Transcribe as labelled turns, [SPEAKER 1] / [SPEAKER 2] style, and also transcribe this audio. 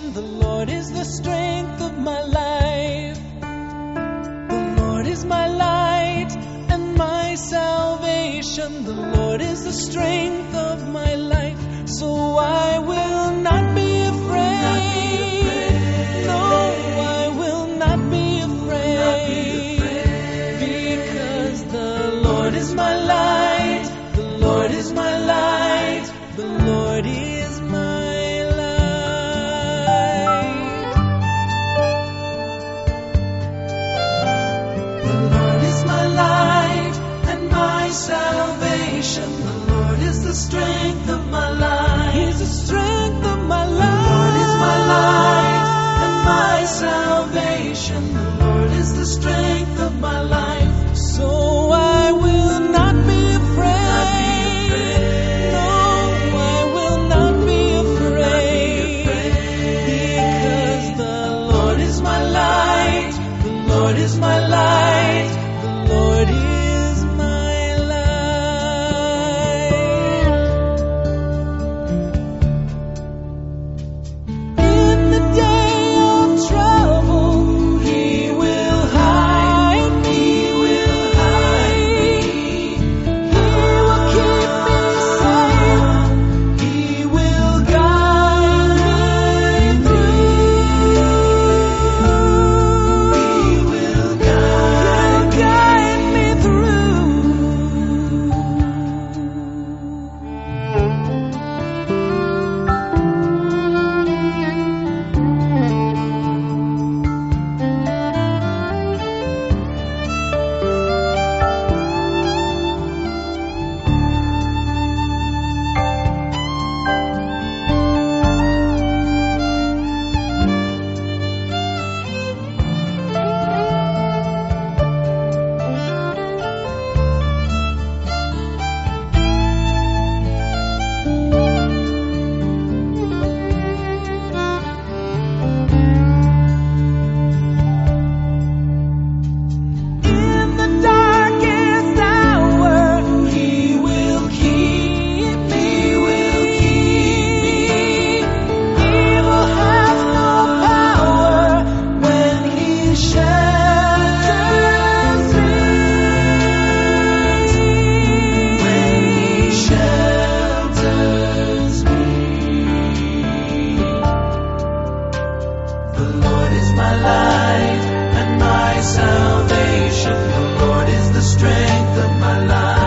[SPEAKER 1] The Lord is the strength of my life. The Lord is my light and my salvation. The Lord is the strength of my life. So I will not be afraid. No, I will not be afraid. Because the Lord is my light. The Lord is my light. The Lord is my light. The Lord is my light and my salvation. The Lord is the strength of my life. He's the strength of my life. The Lord is my light and my salvation. The Lord is the strength of my life. So I will not be afraid. No, I will not be afraid. Because the Lord is my light. The Lord is my light. The Lord is my light. In the day of trouble, He will hide me. He will hide me. He will keep me safe. He will guide me through. He will guide me through. In the darkest hour, He will keep me. Will keep me. Evil has no power when He shelters me. When He shelters me. The Lord is my light and my salvation. The Lord is the strength of my life.